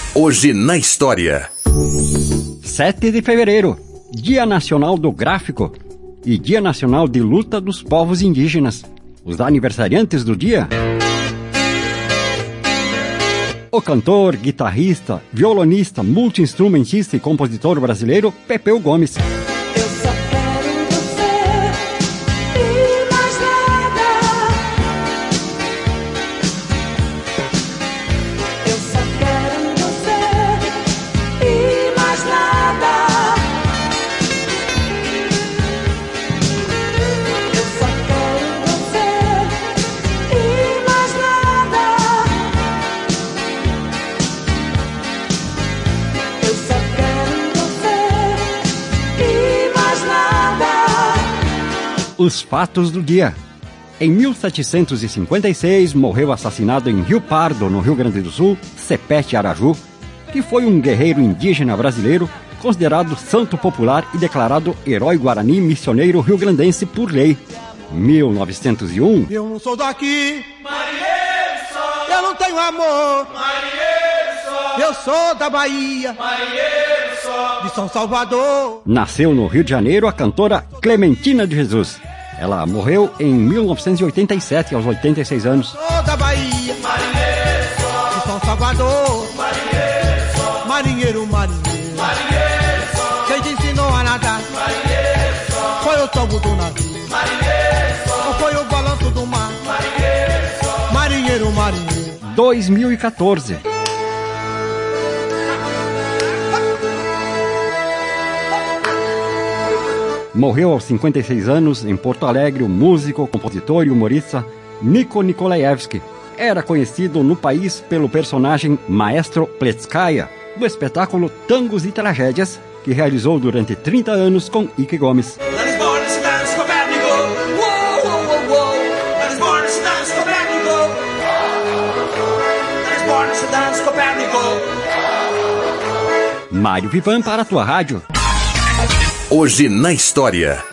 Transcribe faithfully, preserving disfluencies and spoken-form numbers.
Hoje na história. sete de fevereiro, Dia Nacional do Gráfico e Dia Nacional de Luta dos Povos Indígenas. Os aniversariantes do dia: o cantor, guitarrista, violonista, multi-instrumentista e compositor brasileiro Pepeu Gomes. Os fatos do dia. Em mil setecentos e cinquenta e seis, morreu assassinado em Rio Pardo, no Rio Grande do Sul, Sepete Araju, que foi um guerreiro indígena brasileiro, considerado santo popular e declarado herói guarani missioneiro rio-grandense por lei. mil novecentos e um. Eu não sou daqui, marinheiro só. Eu não tenho amor, marinheiro só. Eu sou da Bahia, marinheiro só. De São Salvador. Nasceu no Rio de Janeiro a cantora Clementina de Jesus. Ela morreu em mil novecentos e oitenta e sete, aos oitenta e seis anos. Sou da Bahia, marinheiro só. De São Salvador, marinheiro só. Marinheiro, marinheiro, marinheiro só. Quem te ensinou a nadar, marinheiro só. Foi o tombo do navio, marinheiro só. Ou foi o balanço do mar, marinheiro só. Marinheiro, marinheiro. dois mil e quatorze. Morreu aos cinquenta e seis anos, em Porto Alegre, o músico, compositor e humorista Niko Nikolaevski. Era conhecido no país pelo personagem Maestro Pletskaya, do espetáculo Tangos e Tragédias, que realizou durante trinta anos com Ike Gomes. Mário Vivan para a tua rádio. Hoje na história.